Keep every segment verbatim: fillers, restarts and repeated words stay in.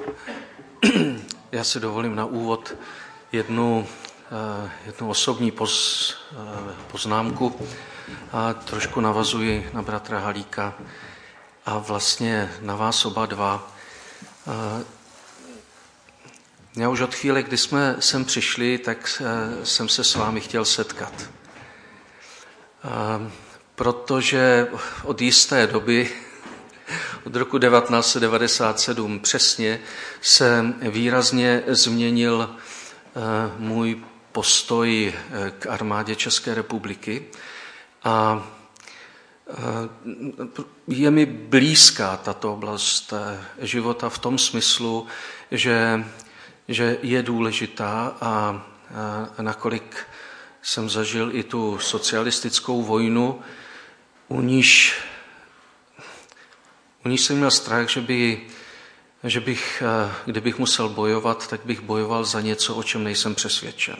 Já si dovolím na úvod jednu, jednu osobní poz, poznámku a trošku navazuji na bratra Halíka a vlastně na vás oba dva. Já už od chvíle, kdy jsme sem přišli, tak jsem se s vámi chtěl setkat. Protože od jisté doby, od roku devatenáct set devadesát sedm přesně, se výrazně změnil můj postoj k armádě České republiky a je mi blízká tato oblast života v tom smyslu, že, že je důležitá a, a nakolik jsem zažil i tu socialistickou vojnu, u níž, u níž jsem měl strach, že, by, že bych, kdybych musel bojovat, tak bych bojoval za něco, o čem nejsem přesvědčen.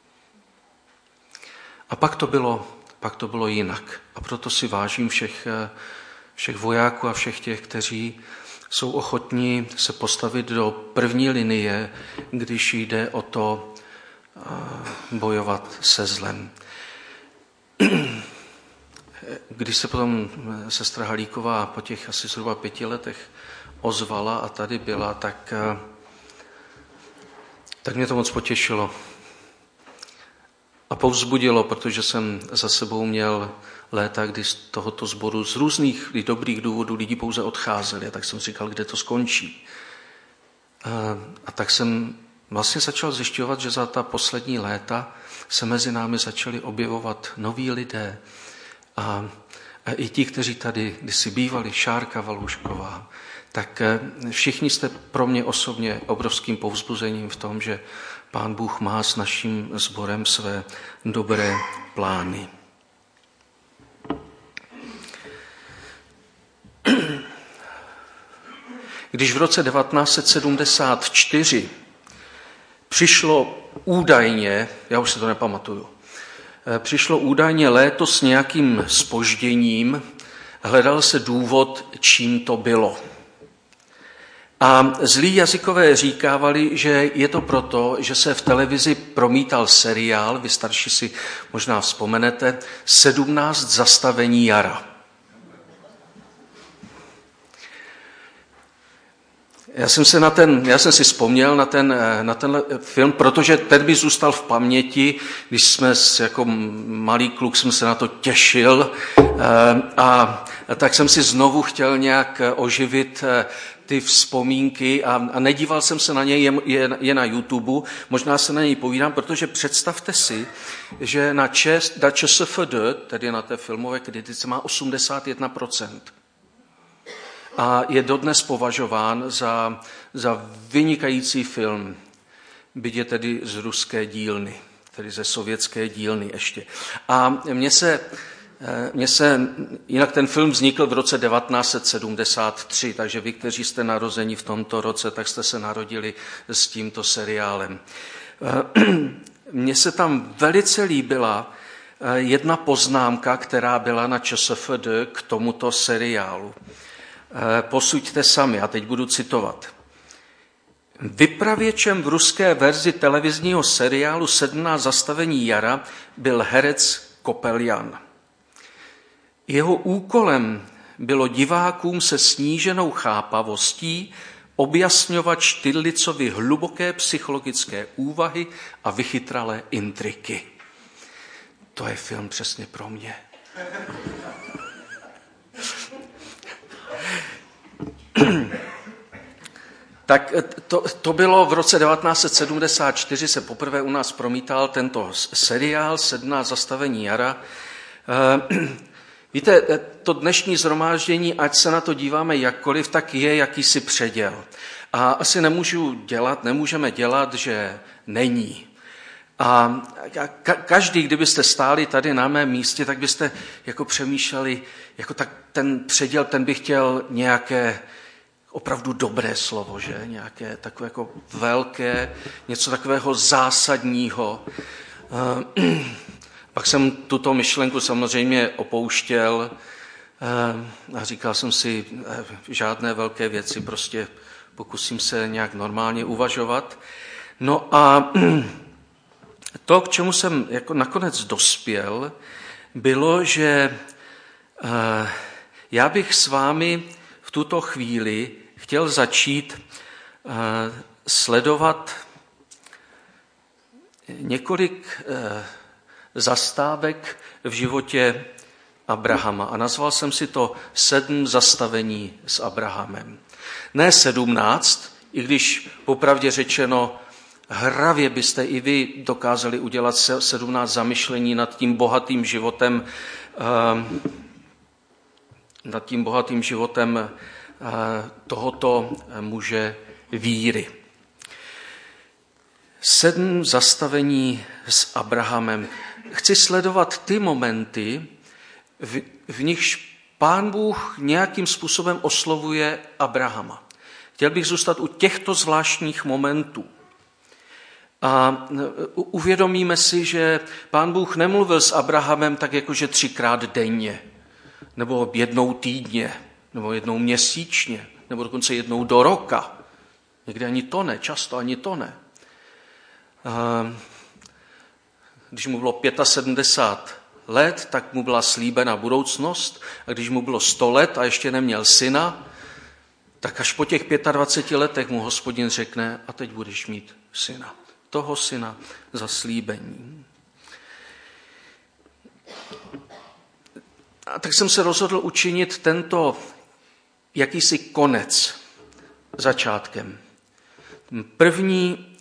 A pak to bylo, pak to bylo jinak. A proto si vážím všech, všech vojáků a všech těch, kteří jsou ochotní se postavit do první linie, když jde o to bojovat se zlem. Když se potom sestra Halíková po těch asi zhruba pěti letech ozvala a tady byla, tak, tak mě to moc potěšilo. A povzbudilo, protože jsem za sebou měl léta, kdy z tohoto sboru z různých dobrých důvodů lidi pouze odcházeli. A tak jsem říkal, kde to skončí. A, a tak jsem vlastně začal zjišťovat, že za ta poslední léta se mezi námi začali objevovat noví lidé. A, a i ti, kteří tady kdysi bývali, Šárka Valušková, tak všichni jste pro mě osobně obrovským povzbuzením v tom, že Pán Bůh má s naším sborem své dobré plány. Když v roce devatenáct set sedmdesát čtyři přišlo údajně, já už si to nepamatuju, přišlo údajně léto s nějakým zpožděním, hledal se důvod, čím to bylo. A zlí jazykové říkávali, že je to proto, že se v televizi promítal seriál, vy starší si možná vzpomenete, sedmnáct zastavení jara. Já jsem, se na ten, já jsem si vzpomněl na ten, na ten film, protože ten by zůstal v paměti, když jsme jako malý kluk jsem se na to těšil a, a tak jsem si znovu chtěl nějak oživit ty vzpomínky a, a nedíval jsem se na něj, je, je, je na YouTube, možná se na něj povídám, protože představte si, že na, ČES, na ČSFD, tedy na té filmové kritice, má osmdesát jedna procent. A je dodnes považován za, za vynikající film, byť je tedy z ruské dílny, tedy ze sovětské dílny ještě. A mně se, mně se, jinak ten film vznikl v roce devatenáct set sedmdesát tři, takže vy, kteří jste narozeni v tomto roce, tak jste se narodili s tímto seriálem. Mně se tam velice líbila jedna poznámka, která byla na ČSFD k tomuto seriálu. Posuďte sami, a teď budu citovat. Vypravěčem v ruské verzi televizního seriálu sedmnáct zastavení jara byl herec Kopeljan. Jeho úkolem bylo divákům se sníženou chápavostí objasňovat Štyrlicovi hluboké psychologické úvahy a vychytralé intriky. To je film přesně pro mě. Tak to, to bylo v roce devatenáct set sedmdesát čtyři, se poprvé u nás promítal tento seriál sedmnáct zastavení jara. Víte, to dnešní shromáždění, ať se na to díváme jakkoliv, tak je jakýsi předěl. A asi nemůžu dělat, nemůžeme dělat, že není. A každý, kdybyste stáli tady na mém místě, tak byste jako přemýšleli, jako tak ten předěl, ten by chtěl nějaké opravdu dobré slovo, že? Nějaké takové jako velké, něco takového zásadního. Pak jsem tuto myšlenku samozřejmě opouštěl a říkal jsem si, žádné velké věci, prostě pokusím se nějak normálně uvažovat. No a to, k čemu jsem jako nakonec dospěl, bylo, že já bych s vámi v tuto chvíli chtěl začít sledovat několik zastávek v životě Abrahama. A nazval jsem si to sedm zastavení s Abrahamem. Ne sedmnáct, i když popravdě řečeno, hravě byste i vy dokázali udělat sedmnáct zamyšlení nad tím bohatým životem, nad tím bohatým životem tohoto muže víry. Sedm zastavení s Abrahamem. Chci sledovat ty momenty, v, v nichž Pán Bůh nějakým způsobem oslovuje Abrahama. Chtěl bych zůstat u těchto zvláštních momentů. A uvědomíme si, že Pán Bůh nemluvil s Abrahamem tak jakože třikrát denně, nebo jednou týdně, nebo jednou měsíčně, nebo dokonce jednou do roka. Někdy ani to ne, často ani to ne. Když mu bylo sedmdesát pět let, tak mu byla slíbena budoucnost, a když mu bylo sto let a ještě neměl syna, tak až po těch dvaceti pěti letech mu Hospodin řekne, a teď budeš mít syna. Toho syna zaslíbení. A tak jsem se rozhodl učinit tento jakýsi konec začátkem. První,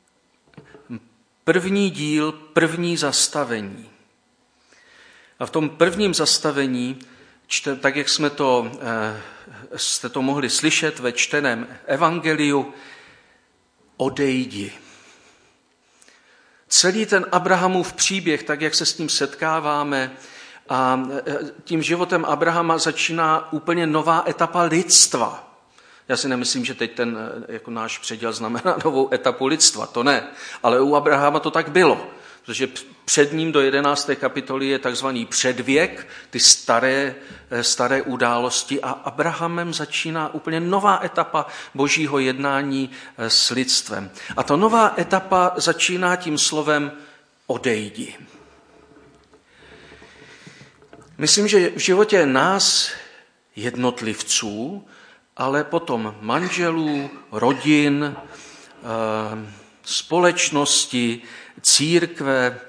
první díl, první zastavení. A v tom prvním zastavení, tak jak jsme to, jste to mohli slyšet ve čteném evangeliu, odejdi. Celý ten Abrahamův příběh, tak jak se s ním setkáváme, a tím životem Abrahama začíná úplně nová etapa lidstva. Já si nemyslím, že teď ten jako náš předěl znamená novou etapu lidstva, to ne. Ale u Abrahama to tak bylo, protože před ním do jedenácté kapitoly je takzvaný předvěk, ty staré, staré události, a Abrahamem začíná úplně nová etapa božího jednání s lidstvem. A ta nová etapa začíná tím slovem odejdi. Myslím, že v životě nás, jednotlivců, ale potom manželů, rodin, společnosti, církve,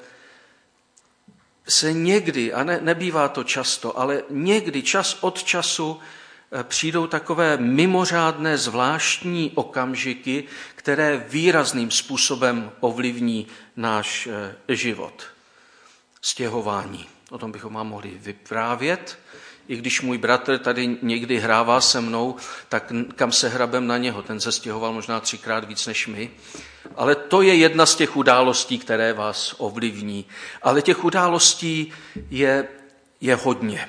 se někdy, a ne, nebývá to často, ale někdy čas od času přijdou takové mimořádné zvláštní okamžiky, které výrazným způsobem ovlivní náš život. Stěhování. O tom bychom vám mohli vyprávět. I když můj bratr tady někdy hrává se mnou, tak kam se hrabem na něho? Ten se stěhoval možná třikrát víc než my. Ale to je jedna z těch událostí, které vás ovlivní. Ale těch událostí je, je hodně.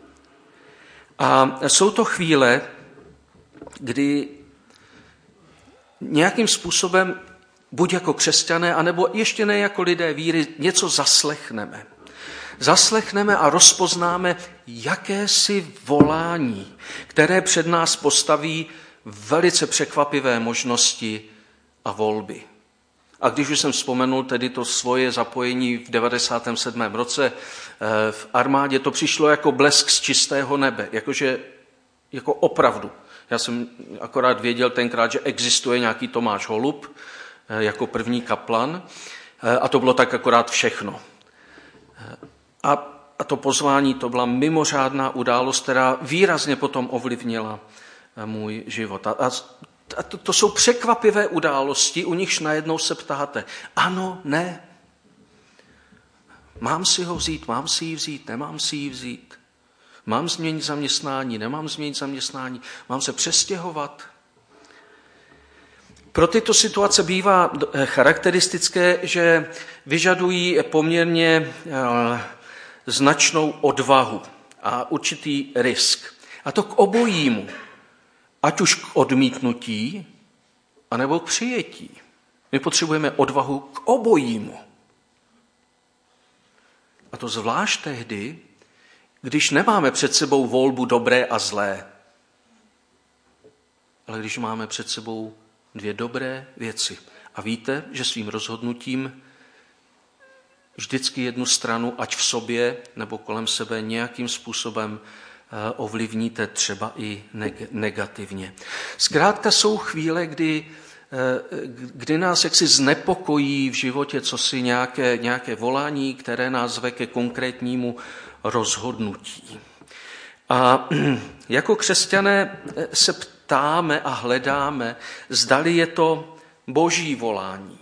A jsou to chvíle, kdy nějakým způsobem, buď jako křesťané, anebo ještě ne jako lidé víry, něco zaslechneme. Zaslechneme a rozpoznáme jakési volání, které před nás postaví velice překvapivé možnosti a volby. A když už jsem vzpomenul tedy to svoje zapojení v devadesátém sedmém roce v armádě, to přišlo jako blesk z čistého nebe, jakože jako opravdu. Já jsem akorát věděl tenkrát, že existuje nějaký Tomáš Holub jako první kaplan, a to bylo tak akorát všechno. A, a to pozvání, to byla mimořádná událost, která výrazně potom ovlivnila můj život. A, a, a to, to jsou překvapivé události, u nichž najednou se ptáte, ano, ne, mám si ho vzít, mám si ji vzít, nemám si ji vzít, mám změnit zaměstnání, nemám změnit zaměstnání, mám se přestěhovat. Pro tyto situace bývá charakteristické, že vyžadují poměrně značnou odvahu a určitý risk. A to k obojímu, ať už k odmítnutí, anebo k přijetí. My potřebujeme odvahu k obojímu. A to zvlášť tehdy, když nemáme před sebou volbu dobré a zlé, ale když máme před sebou dvě dobré věci. A víte, že svým rozhodnutím vždycky jednu stranu, ať v sobě nebo kolem sebe, nějakým způsobem ovlivníte třeba i negativně. Zkrátka jsou chvíle, kdy, kdy nás jaksi znepokojí v životě cosi nějaké, nějaké volání, které nás zve ke konkrétnímu rozhodnutí. A jako křesťané se ptáme a hledáme, zdali je to boží volání.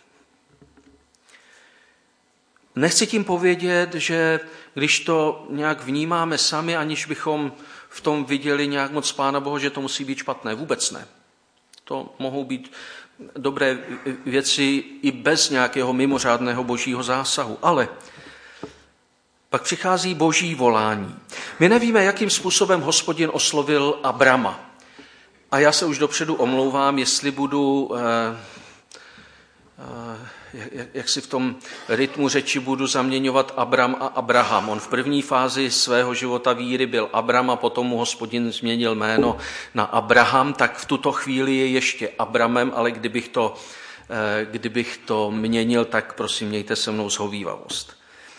Nechci tím povědět, že když to nějak vnímáme sami, aniž bychom v tom viděli nějak moc Pána Boha, že to musí být špatné. Vůbec ne. To mohou být dobré věci i bez nějakého mimořádného božího zásahu. Ale pak přichází boží volání. My nevíme, jakým způsobem Hospodin oslovil Abrama. A já se už dopředu omlouvám, jestli budu... Eh, eh, jak si v tom rytmu řeči budu zaměňovat Abram a Abraham. On v první fázi svého života víry byl Abram a potom mu Hospodin změnil jméno na Abraham, tak v tuto chvíli je ještě Abramem, ale kdybych to, kdybych to měnil, tak prosím, mějte se mnou shovívavost.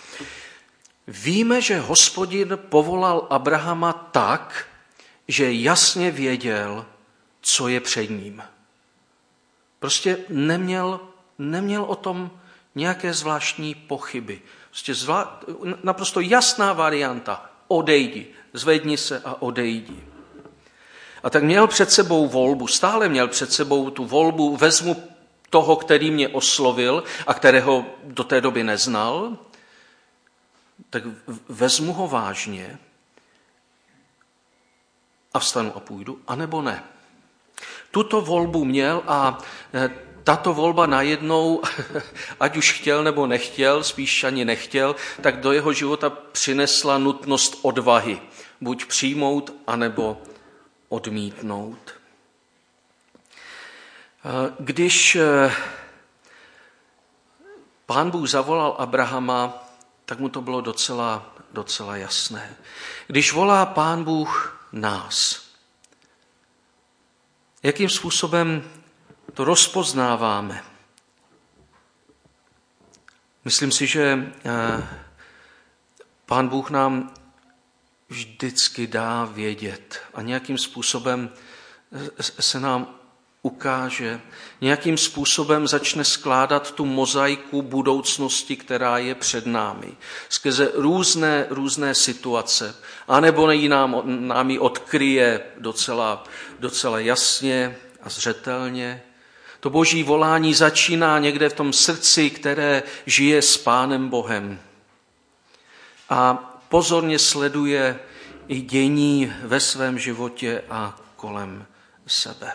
Víme, že Hospodin povolal Abrahama tak, že jasně věděl, co je před ním. Prostě neměl Neměl o tom nějaké zvláštní pochyby. Prostě zvlá... naprosto jasná varianta. Odejdi, zvedni se a odejdi. A tak měl před sebou volbu, stále měl před sebou tu volbu, vezmu toho, který mě oslovil a kterého do té doby neznal, tak vezmu ho vážně a vstanu a půjdu, anebo ne. Tuto volbu měl a tato volba najednou, ať už chtěl nebo nechtěl, spíš ani nechtěl, tak do jeho života přinesla nutnost odvahy. Buď přijmout, anebo odmítnout. Když Pán Bůh zavolal Abrahama, tak mu to bylo docela, docela jasné. Když volá Pán Bůh nás, jakým způsobem to rozpoznáváme. Myslím si, že Pán Bůh nám vždycky dá vědět a nějakým způsobem se nám ukáže, nějakým způsobem začne skládat tu mozaiku budoucnosti, která je před námi. Skrze různé, různé situace, anebo ji nám, nám ji odkryje docela, docela jasně a zřetelně. To boží volání začíná někde v tom srdci, které žije s Pánem Bohem. A pozorně sleduje i dění ve svém životě a kolem sebe.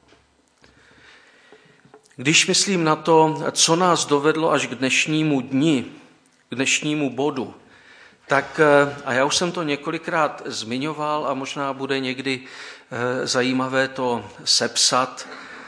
Když myslím na to, co nás dovedlo až k dnešnímu dni, k dnešnímu bodu, tak, a já už jsem to několikrát zmiňoval a možná bude někdy zajímavé to sepsat,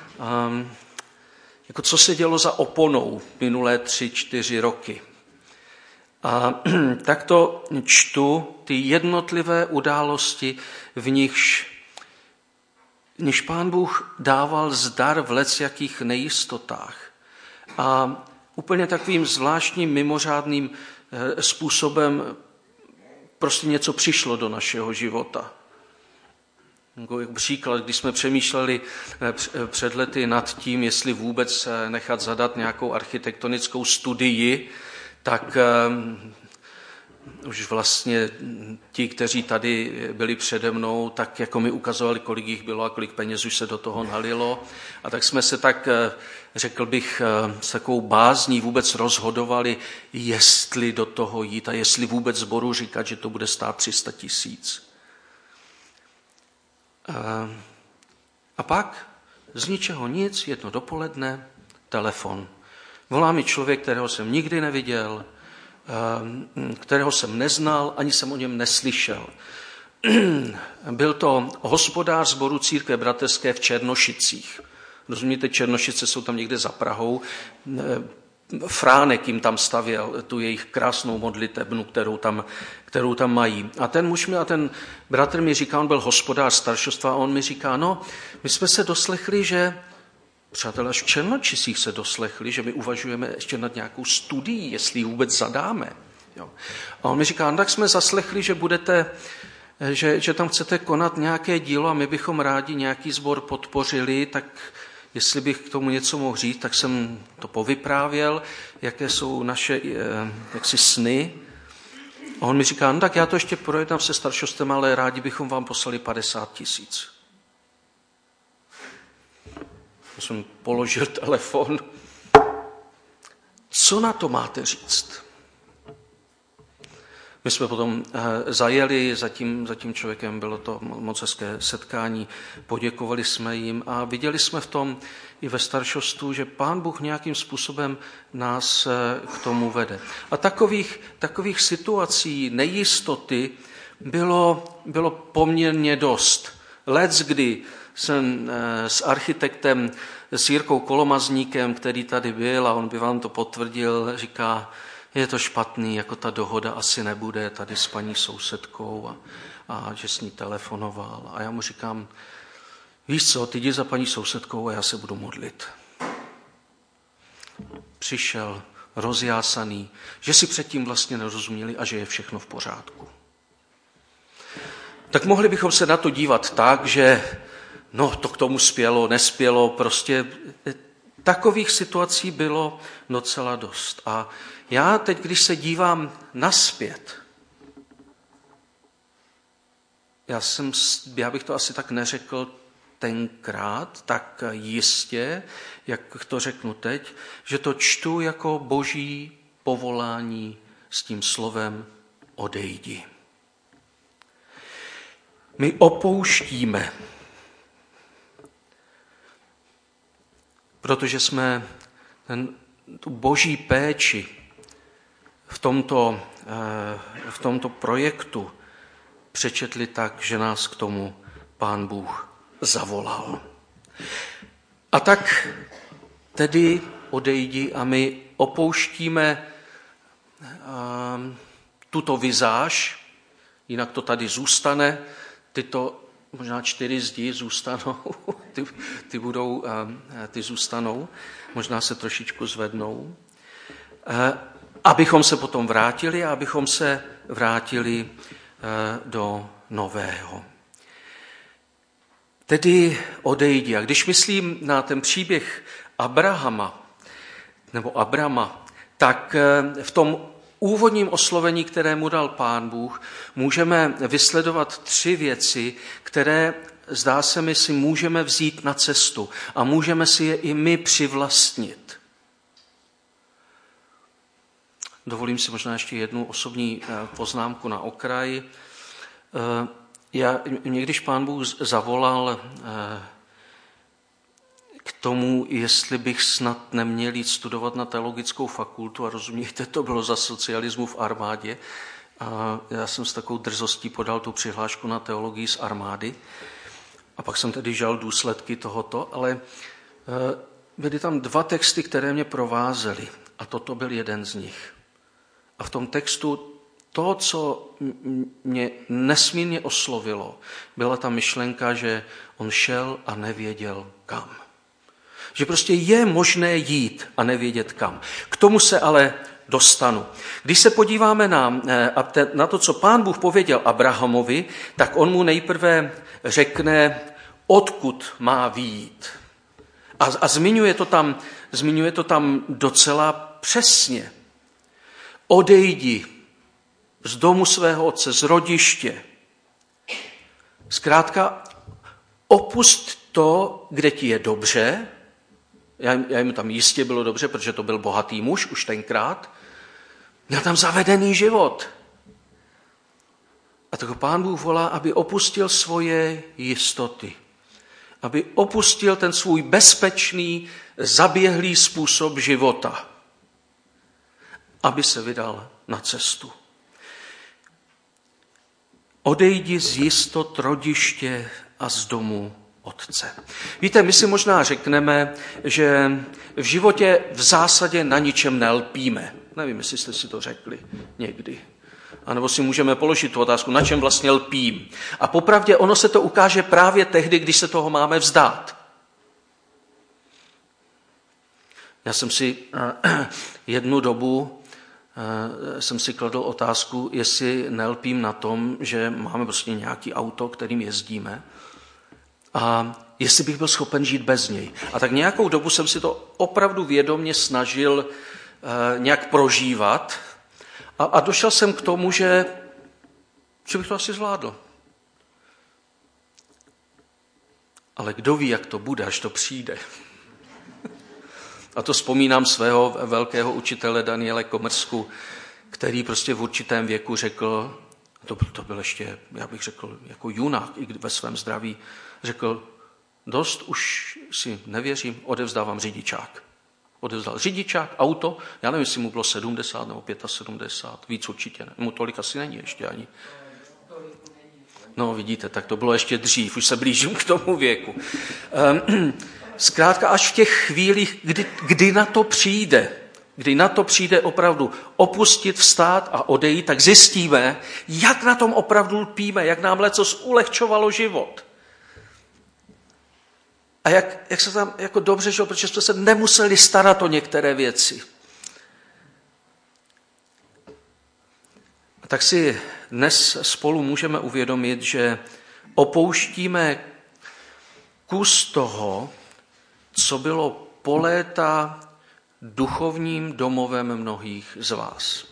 jako co se dělo za oponou minulé tři, čtyři roky. A tak to čtu ty jednotlivé události, v nichž, v nichž Pán Bůh dával zdar v lecjakých nejistotách. A úplně takovým zvláštním, mimořádným způsobem prostě něco přišlo do našeho života. Jako příklad, když jsme přemýšleli před lety nad tím, jestli vůbec nechat zadat nějakou architektonickou studii, tak um, už vlastně ti, kteří tady byli přede mnou, tak jako mi ukazovali, kolik jich bylo a kolik peněz už se do toho nalilo. A tak jsme se tak, řekl bych, s takovou bázní vůbec rozhodovali, jestli do toho jít a jestli vůbec sboru říkat, že to bude stát tři sta tisíc. A pak z ničeho nic, jedno dopoledne, telefon. Volá mi člověk, kterého jsem nikdy neviděl, kterého jsem neznal, ani jsem o něm neslyšel. Byl to hospodář sboru Církve bratrské v Černošicích. Rozumíte, Černošice jsou tam někde za Prahou. Fránek jim tam stavěl tu jejich krásnou modlitebnu, kterou tam, kterou tam mají. A ten muž mi a ten bratr mi říká, on byl hospodář staršostva, a on mi říká, no, my jsme se doslechli, že přátelé, až v Černočicích se doslechli, že my uvažujeme ještě nad nějakou studií, jestli ji vůbec zadáme. Jo. A on mi říká, no, tak jsme zaslechli, že budete, že, že tam chcete konat nějaké dílo a my bychom rádi nějaký sbor podpořili, tak jestli bych k tomu něco mohl říct, tak jsem to povyprávěl, jaké jsou naše jaksi sny. A on mi říká, no tak já to ještě projednám se staršostem, ale rádi bychom vám poslali padesát tisíc. Já jsem položil telefon. Co na to máte říct? My jsme potom zajeli za tím, za tím člověkem, bylo to moc hezké setkání, poděkovali jsme jim a viděli jsme v tom i ve staršostu, že Pán Bůh nějakým způsobem nás k tomu vede. A takových, takových situací nejistoty bylo, bylo poměrně dost. Lec, kdy jsem s architektem, s Jirkou Kolomazníkem, který tady byl a on by vám to potvrdil, říká, je to špatný, jako ta dohoda asi nebude tady s paní sousedkou a, a že s ní telefonoval. A já mu říkám, víš co, ty jdi za paní sousedkou a já se budu modlit. Přišel rozjásaný, že si předtím vlastně nerozuměli a že je všechno v pořádku. Tak mohli bychom se na to dívat tak, že no to k tomu spělo, nespělo, prostě takových situací bylo docela dost. A já teď, když se dívám nazpět, já, jsem, já bych to asi tak neřekl tenkrát, tak jistě, jak to řeknu teď, že to čtu jako boží povolání s tím slovem odejdi. My opouštíme, protože jsme ten, tu boží péči v tomto, v tomto projektu přečetli tak, že nás k tomu Pán Bůh zavolal. A tak tedy odejdi a my opouštíme tuto vizáž, jinak to tady zůstane, tyto možná čtyři zdi zůstanou, ty, ty, budou, ty zůstanou, možná se trošičku zvednou, abychom se potom vrátili a abychom se vrátili do nového. Tedy odejdi. A když myslím na ten příběh Abrahama, nebo Abrama, tak v tom úvodním oslovení, které mu dal Pán Bůh, můžeme vysledovat tři věci, které, zdá se mi, si můžeme vzít na cestu a můžeme si je i my přivlastnit. Dovolím si možná ještě jednu osobní poznámku na okraj. Já, mě když Pán Bůh zavolal k tomu, jestli bych snad neměl jít studovat na teologickou fakultu, a rozumíte, to bylo za socialismu v armádě, a já jsem s takovou drzostí podal tu přihlášku na teologii z armády a pak jsem tedy žal důsledky tohoto, ale byly tam dva texty, které mě provázely a toto byl jeden z nich. A v tom textu to, co mě nesmírně oslovilo, byla ta myšlenka, že on šel a nevěděl kam. Že prostě je možné jít a nevědět kam. K tomu se ale dostanu. Když se podíváme na, na to, co Pán Bůh pověděl Abrahamovi, tak on mu nejprve řekne, odkud má vyjít. A, a zmiňuje, to tam, zmiňuje to tam docela přesně. Odejdi z domu svého otce, z rodiště. Zkrátka, opust to, kde ti je dobře. Já, já jim tam jistě bylo dobře, protože to byl bohatý muž už tenkrát. Měl tam zavedený život. A tak Pán Bůh volá, aby opustil svoje jistoty. Aby opustil ten svůj bezpečný, zaběhlý způsob života. Aby se vydal na cestu. Odejdi z jistot rodiště a z domu Otce. Víte, my si možná řekneme, že v životě v zásadě na ničem nelpíme. Nevím, jestli jste si to řekli někdy. A nebo si můžeme položit tu otázku, na čem vlastně lpím. A popravdě ono se to ukáže právě tehdy, když se toho máme vzdát. Já jsem si jednu dobu jsem si kladl otázku, jestli nelpím na tom, že máme prostě nějaký auto, kterým jezdíme, a jestli bych byl schopen žít bez něj. A tak nějakou dobu jsem si to opravdu vědomě snažil nějak prožívat a, a došel jsem k tomu, že, že bych to asi zvládl. Ale kdo ví, jak to bude, až to přijde. A to vzpomínám svého velkého učitele Daniele Komrsku, který prostě v určitém věku řekl, to byl, to byl ještě, já bych řekl, jako junák i ve svém zdraví, řekl, dost, už si nevěřím, odevzdávám řidičák. Odevzdal řidičák, auto, já nevím, jestli mu bylo sedmdesát nebo sedmdesát pět, víc určitě ne, mu tolik asi není ještě ani. No vidíte, tak to bylo ještě dřív, už se blížím k tomu věku. Um, Zkrátka až v těch chvílích, kdy, kdy na to přijde, kdy na to přijde opravdu opustit, vstát a odejít, tak zjistíme, jak na tom opravdu lpíme, jak nám lecos ulehčovalo život. A jak, jak se tam jako dobře žilo, protože jsme se nemuseli starat o některé věci. A tak si dnes spolu můžeme uvědomit, že opouštíme kus toho, co bylo po léta duchovním domovem mnohých z vás.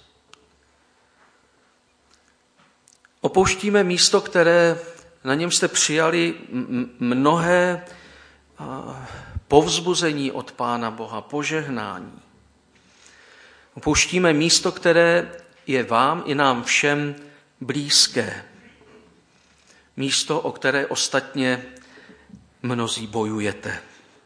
Opouštíme místo, které na něm jste přijali mnohé povzbuzení od Pána Boha, požehnání. Opouštíme místo, které je vám i nám všem blízké. Místo, o které ostatně mnozí bojujete.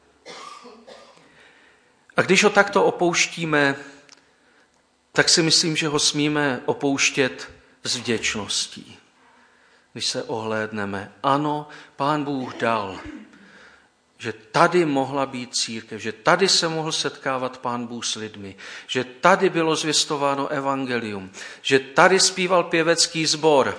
A když ho takto opouštíme, tak si myslím, že ho smíme opouštět s vděčností. Když se ohlédneme, ano, Pán Bůh dal, že tady mohla být církev, že tady se mohl setkávat Pán Bůh s lidmi, že tady bylo zvěstováno evangelium, že tady zpíval pěvecký sbor.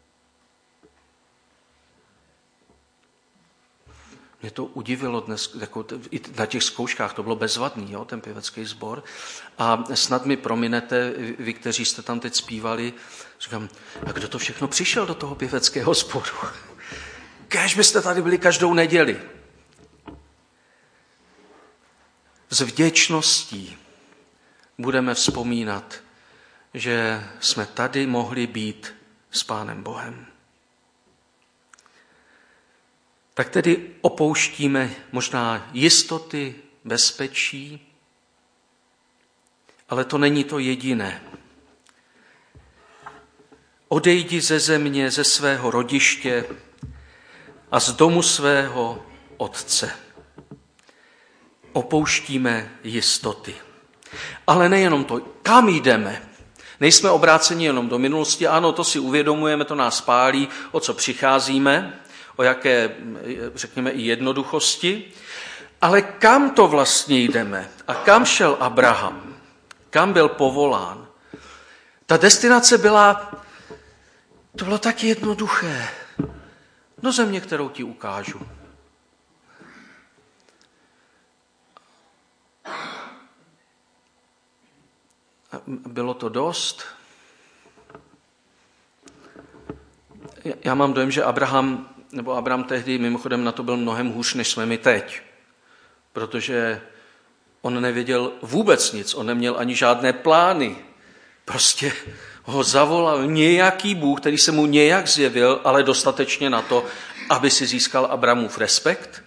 Mě to udivilo dnes, jako i na těch zkouškách, to bylo bezvadný, jo, ten pěvecký sbor. A snad mi prominete, vy, kteří jste tam teď zpívali, říkám, a kdo to všechno přišel do toho pěveckého sboru? Kéž byste tady byli každou neděli. S vděčností budeme vzpomínat, že jsme tady mohli být s Pánem Bohem. Tak tedy opouštíme možná jistoty, bezpečí, ale to není to jediné. Odejdi ze země, ze svého rodiště a z domu svého otce. Opouštíme jistoty. Ale nejenom to, kam jdeme? Nejsme obráceni jenom do minulosti, ano, to si uvědomujeme, to nás pálí, o co přicházíme, o jaké, řekněme, i jednoduchosti, ale kam to vlastně jdeme? A kam šel Abraham? Kam byl povolán? Ta destinace byla, to bylo tak jednoduché. Do země, kterou ti ukážu. Bylo to dost? Já mám dojem, že Abraham, nebo Abraham tehdy mimochodem na to byl mnohem hůř, než jsme my teď. Protože on nevěděl vůbec nic, on neměl ani žádné plány. Prostě ho zavolal nějaký Bůh, který se mu nějak zjevil, ale dostatečně na to, aby si získal Abrahamův respekt.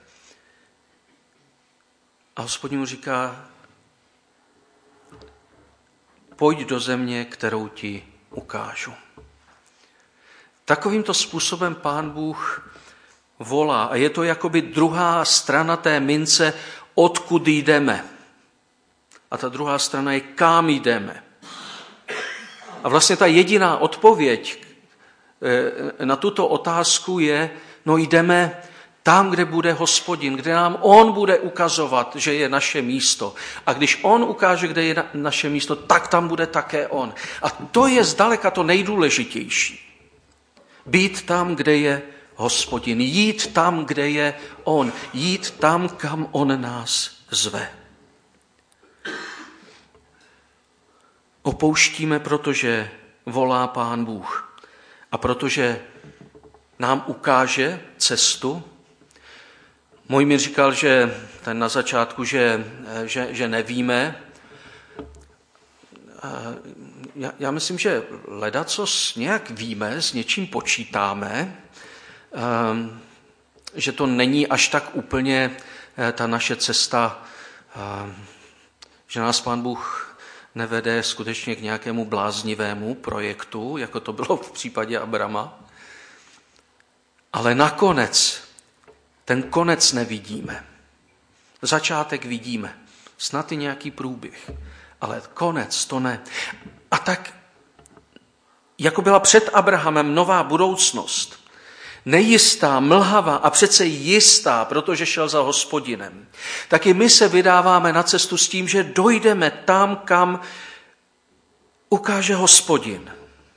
A Hospodin mu říká, pojď do země, kterou ti ukážu. Takovýmto způsobem Pán Bůh volá a je to jakoby druhá strana té mince, odkud jdeme. A ta druhá strana je, kam jdeme. A vlastně ta jediná odpověď na tuto otázku je, no jdeme Tam, kde bude Hospodin, kde nám on bude ukazovat, že je naše místo. A když on ukáže, kde je naše místo, tak tam bude také on. A to je zdaleka to nejdůležitější. Být tam, kde je Hospodin. Jít tam, kde je on. Jít tam, kam on nás zve. Opouštíme, protože volá Pán Bůh. A protože nám ukáže cestu. Můj mi říkal, že ten na začátku, že, že, že nevíme. Já, já myslím, že ledacos nějak víme, s něčím počítáme, že to není až tak úplně ta naše cesta, že nás Pán Bůh nevede skutečně k nějakému bláznivému projektu, jako to bylo v případě Abrama. Ale nakonec ten konec nevidíme. Začátek vidíme. Snad i nějaký průběh. Ale konec to ne. A tak, jako byla před Abrahamem nová budoucnost, nejistá, mlhavá a přece jistá, protože šel za Hospodinem, tak i my se vydáváme na cestu s tím, že dojdeme tam, kam ukáže Hospodin.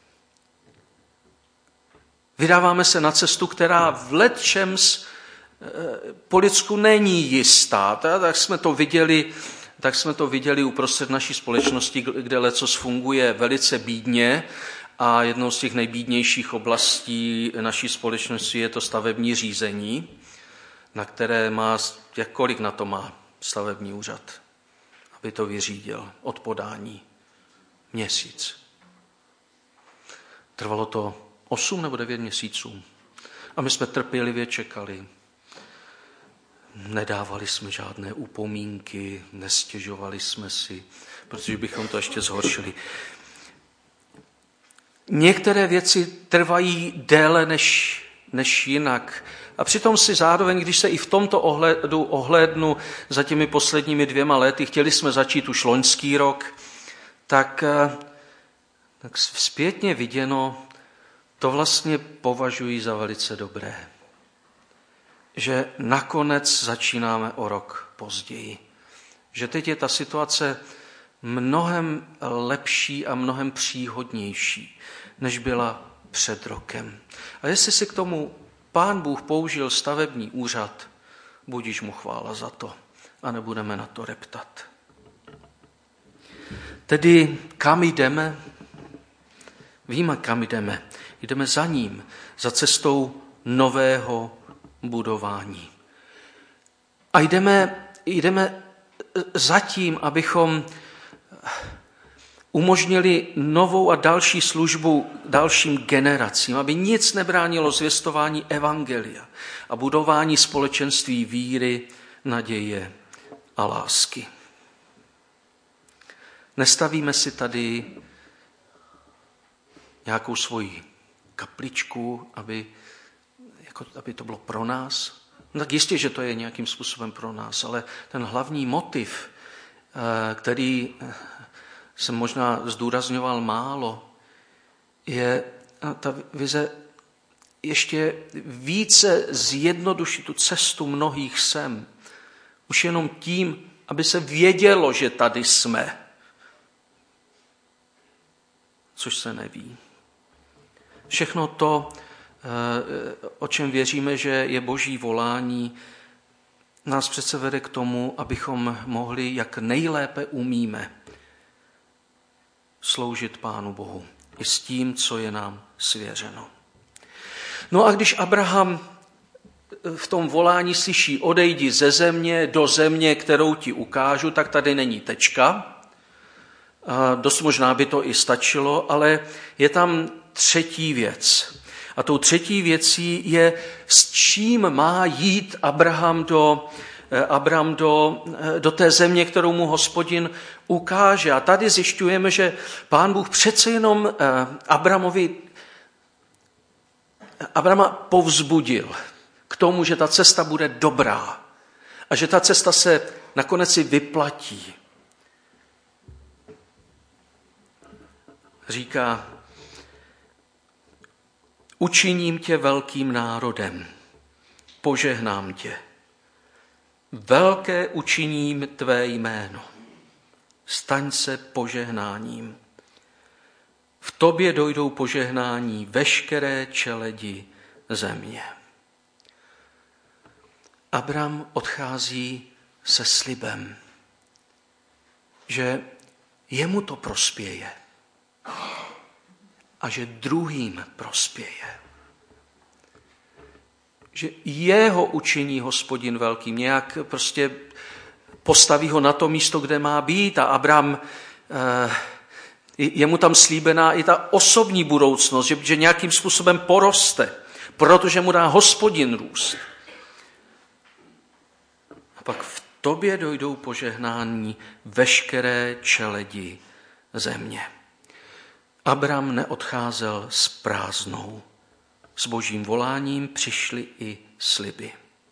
Vydáváme se na cestu, která v ledčems po lidsku není jistá. Tak jsme to viděli, tak jsme to viděli uprostřed naší společnosti, kde lecos funguje velice bídně a jednou z těch nejbídnějších oblastí naší společnosti je to stavební řízení, na které má, jakkoliv na to má stavební úřad, aby to vyřídil od podání měsíc. Trvalo to osm nebo devět měsíců. A my jsme trpělivě čekali. Nedávali jsme žádné upomínky, nestěžovali jsme si, protože bychom to ještě zhoršili. Některé věci trvají déle než, než jinak. A přitom si zároveň, když se i v tomto ohledu ohlédnu za těmi posledními dvěma lety, chtěli jsme začít už loňský rok, tak, tak zpětně viděno, to vlastně považuji za velice dobré. Že nakonec začínáme o rok později. Že teď je ta situace mnohem lepší a mnohem příhodnější, než byla před rokem. A jestli si k tomu Pán Bůh použil stavební úřad, budiž mu chvála za to a nebudeme na to reptat. Tedy kam jdeme? Víme, kam jdeme. Jdeme za ním, za cestou nového budování. A jdeme, jdeme za tím, abychom umožnili novou a další službu dalším generacím, aby nic nebránilo zvěstování evangelia a budování společenství víry, naděje a lásky. Nestavíme si tady nějakou svoji kapličku, aby, jako, aby to bylo pro nás. No tak jistě, že to je nějakým způsobem pro nás, ale ten hlavní motiv, který jsem možná zdůrazňoval málo, je ta vize ještě více zjednodušit tu cestu mnohých sem. Už jenom tím, aby se vědělo, že tady jsme. Což se neví. Všechno to, o čem věříme, že je Boží volání, nás přece vede k tomu, abychom mohli, jak nejlépe umíme, sloužit Pánu Bohu i s tím, co je nám svěřeno. No a když Abraham v tom volání slyší odejdi ze země do země, kterou ti ukážu, tak tady není tečka. A dost možná by to i stačilo, ale je tam třetí věc. A tou třetí věcí je, s čím má jít Abraham do, Abraham do, do té země, kterou mu Hospodin ukáže. A tady zjišťujeme, že Pán Bůh přece jenom Abramovi, Abrama povzbudil k tomu, že ta cesta bude dobrá a že ta cesta se nakonec si vyplatí. Říká, učiním tě velkým národem požehnám tě. Velké učiním tvé jméno. Staň se požehnáním. V tobě dojdou požehnání veškeré čeledi země. Abram odchází se slibem, že jemu to prospěje a že druhým prospěje. Že jeho učiní Hospodin velkým, nějak prostě postaví ho na to místo, kde má být a Abram, je mu tam slíbená i ta osobní budoucnost, že, že nějakým způsobem poroste, protože mu dá Hospodin růst. A pak v tobě dojdou požehnání veškeré čeledi země. Abram neodcházel s prázdnou. S božím voláním přišly i sliby.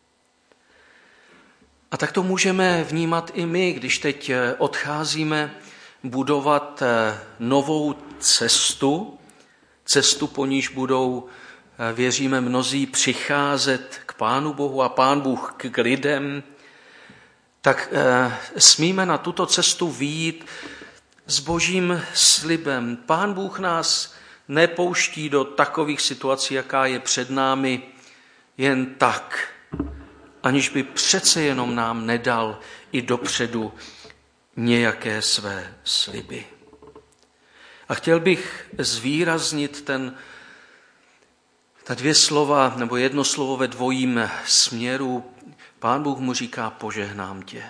A tak to můžeme vnímat i my, když teď odcházíme budovat novou cestu, cestu, po níž budou, věříme, mnozí přicházet k Pánu Bohu a Pán Bůh k lidem, tak smíme na tuto cestu vyjít s božím slibem. Pán Bůh nás nepouští do takových situací, jaká je před námi, jen tak, aniž by přece jenom nám nedal i dopředu nějaké své sliby. A chtěl bych zvýraznit ten, ta dvě slova, nebo jedno slovo ve dvojím směru. Pán Bůh mu říká, požehnám tě.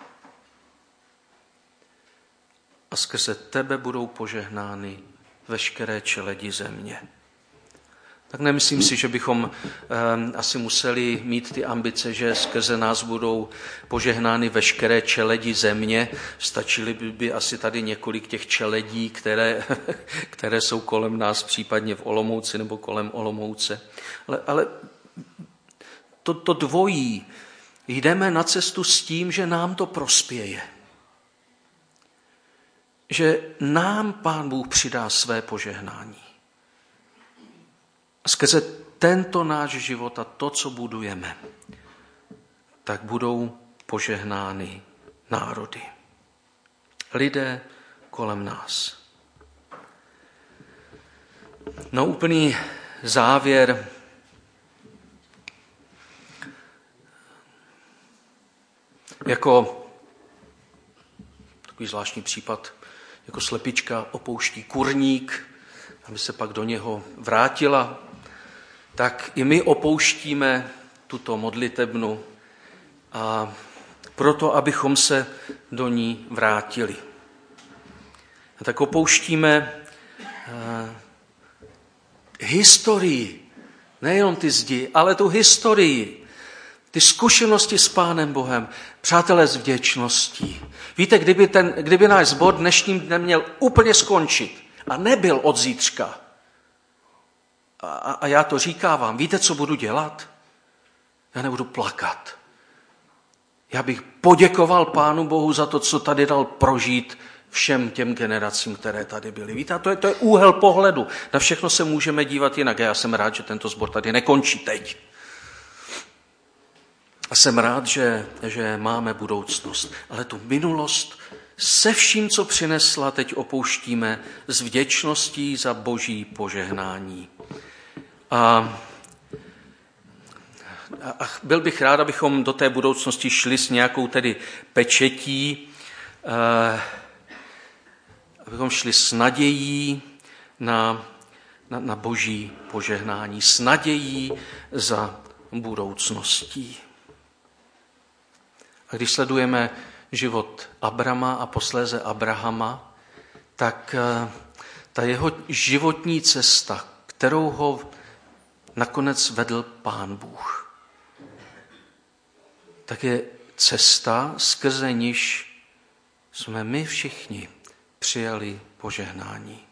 A skrze tebe budou požehnány veškeré čeledi země. Tak nemyslím si, že bychom eh, asi museli mít ty ambice, že skrze nás budou požehnány veškeré čeledi země. Stačily by, by asi tady několik těch čeledí, které, které jsou kolem nás, případně v Olomouci nebo kolem Olomouce. Ale, ale to, to dvojí, jdeme na cestu s tím, že nám to prospěje. Že nám Pán Bůh přidá své požehnání. A skrze tento náš život a to, co budujeme, tak budou požehnány národy. Lidé kolem nás. Na úplný závěr jako takový zvláštní případ, jako slepička opouští kurník, aby se pak do něho vrátila, tak i my opouštíme tuto modlitebnu a proto, abychom se do ní vrátili. A tak opouštíme uh, historii, nejenom ty zdi, ale tu historii, ty zkušenosti s Pánem Bohem, přátelé, s vděčností. Víte, kdyby, ten, kdyby náš sbor dnešním dnem měl úplně skončit a nebyl od zítřka, a, a já to říkávám, víte, co budu dělat? Já nebudu plakat. Já bych poděkoval Pánu Bohu za to, co tady dal prožít všem těm generacím, které tady byly. Víte, a to je, to je úhel pohledu. Na všechno se můžeme dívat jinak. Já jsem rád, že tento sbor tady nekončí teď. A jsem rád, že, že máme budoucnost. Ale tu minulost se vším, co přinesla, teď opouštíme s vděčností za boží požehnání. A, a byl bych rád, abychom do té budoucnosti šli s nějakou tedy pečetí, eh, abychom šli s nadějí na, na, na boží požehnání, s nadějí za budoucností. A když sledujeme život Abrama a posléze Abrahama, tak ta jeho životní cesta, kterou ho nakonec vedl Pán Bůh, tak je cesta, skrze níž jsme my všichni přijali požehnání.